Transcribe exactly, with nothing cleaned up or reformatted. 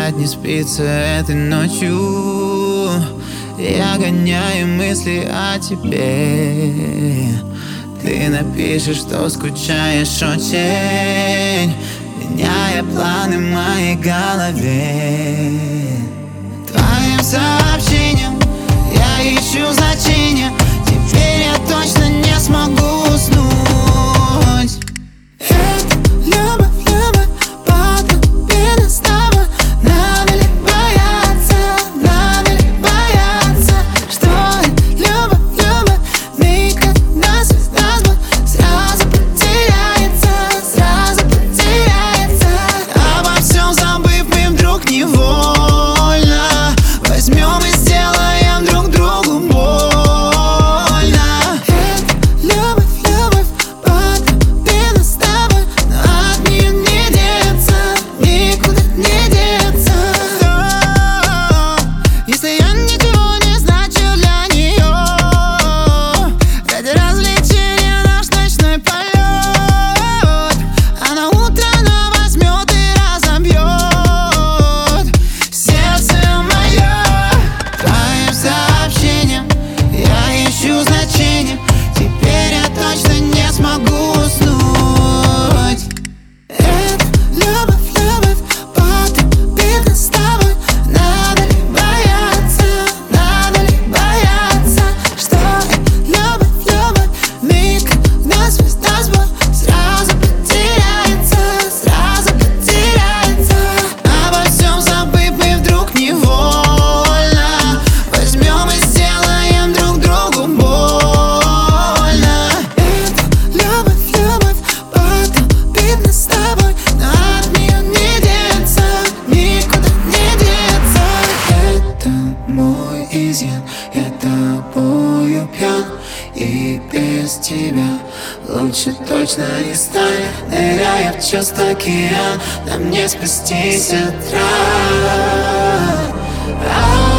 спать не спится этой ночью. Я гоняю мысли о тебе. Ты напишешь, что скучаешь очень, меняя планы в моей голове. Твоим сообщением я ищу значение. Теперь я точно не смогу уснуть. Это любовь, любовь, потопена с тобой. Надо ли бояться, надо ли бояться, что это любовь, любовь, миг, когда звезда сбой сразу потеряется, сразу потеряется. Обо всем забыв, мы вдруг невольно возьмем и сделаем друг другу больно. Это любовь, любовь, потопена с тобой, но от нее не деться, никуда не деться. Если я ничего не значу для нее, ради развлечения наш ночной полет, а на утро она возьмет и разобьет сердце мое. Твоим сообщением я ищу значение. Теперь я точно не смогу уснуть. Это любовь, любовь, потопена с тобой. Надо ли бояться, надо ли бояться, что это любовь, любовь, миг, когда звезда сбой сразу потеряется, сразу потеряется. Обо всем забыв, мы вдруг невольно возьмем и сделаем друг другу больно. Это любовь, любовь, потопена с тобой, но от нее не деться, никуда не деться. Это мой изъян, я тобою пьян, и без тебя лучше точно не станет. Ныряя в чувств океан, нам не спастись от ран.